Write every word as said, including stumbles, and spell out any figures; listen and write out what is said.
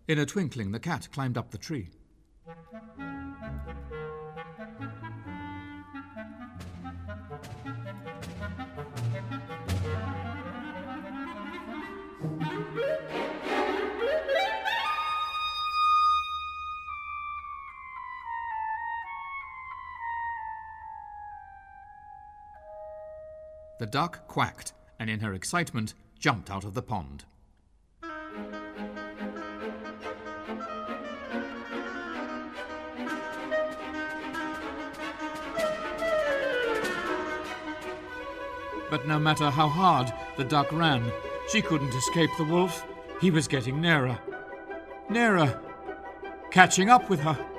In a twinkling, the cat climbed up the tree. The duck quacked, and in her excitement jumped out of the pond. But no matter how hard the duck ran, she couldn't escape the wolf. He was getting nearer, nearer, catching up with her.